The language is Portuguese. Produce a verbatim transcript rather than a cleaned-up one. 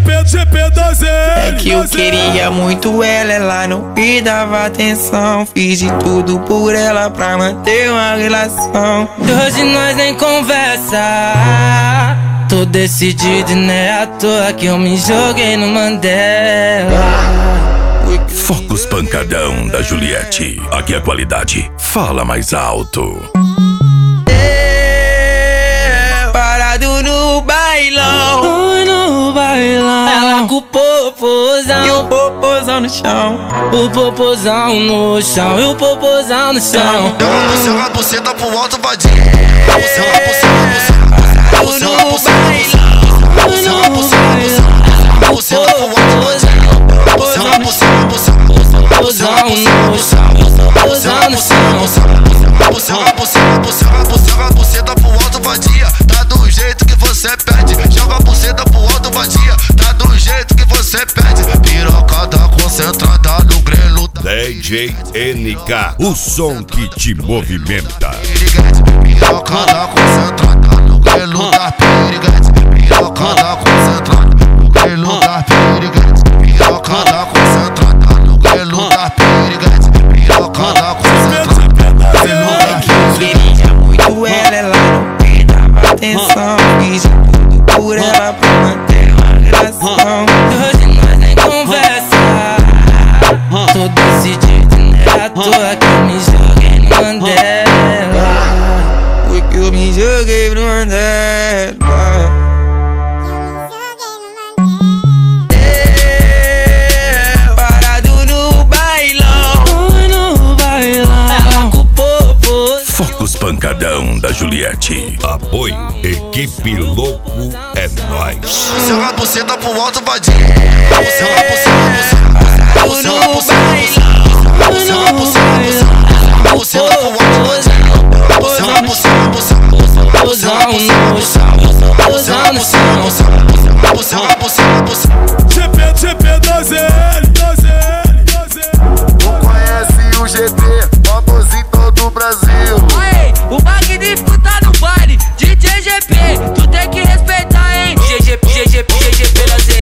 G P da Zé. É que eu queria muito ela, ela não me dava atenção. Fiz de tudo por ela pra manter uma relação. Hoje nós nem conversa. Tô decidido e não é à toa que eu me joguei no Mandela. Focus Pancadão da Juliette. Aqui a qualidade fala mais alto. Eu, parado no bailão, Fui no bailão. Ela com o popozão e o popozão no chão. O popozão no chão e o popozão no chão. Joga a buceta pro alto, vadia. Joga a buceta, Parado no bailão, Fui no bailão. buceta pro alto, vadia. Joga a buceta, Popozão no chão, popozão no chão. Joga a buceta, joga a buceta pro alto, vadia. Tá do jeito que você pede. Joga a buceta pro alto, vadia. Tá do jeito que você pede. Pirocada concentrada no grelo da D J N K, o som que te movimenta. pirocada concentrada no grelo da piriguete. Pirocada concentrada no grelo da piriguete. Pirocada concentrada no grelo da piriguete. Pirocada concentrada no grelo da piriguete. queria muito ela, ela não me dava atenção. Fiz de tudo por ela pra manter uma relação. Hoje nós nem conversa. Tô decidido e não é à toa que eu me joguei no Mandela. Foi que eu me joguei no Mandela. Eu, parado no bailão, Fui no bailão. Ela com o popozão. Focus Pancadão da Juliette. Apoio Equipe Louco é nóis. Joga a buceta pro alto, vadia. Joga a buceta, parado no bailão, buceta pro alto, vadia. Joga a buceta, Popozão no chão, popozão no chão. buceta, buceta,